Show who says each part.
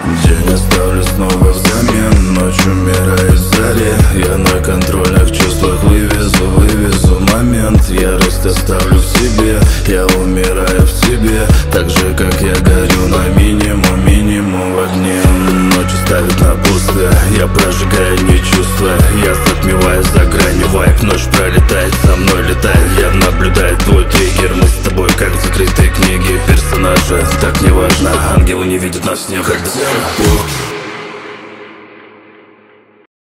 Speaker 1: День оставлю снова взамен, ночь умирает в заре. Я на контрольных чувствах вывезу момент. Ярость оставлю в себе, я умираю в тебе. Так же, как я горю на минимум в огне. Ночь ставит на пустое, я прожигаю не чувства. Я затмеваю за гранью вайп, ночь пролетает, со мной летает. Я наблюдаю твой триггер, мы с тобой как в закрытой книге персонажа. Так не важно, ангелы не видят нас, не хотят.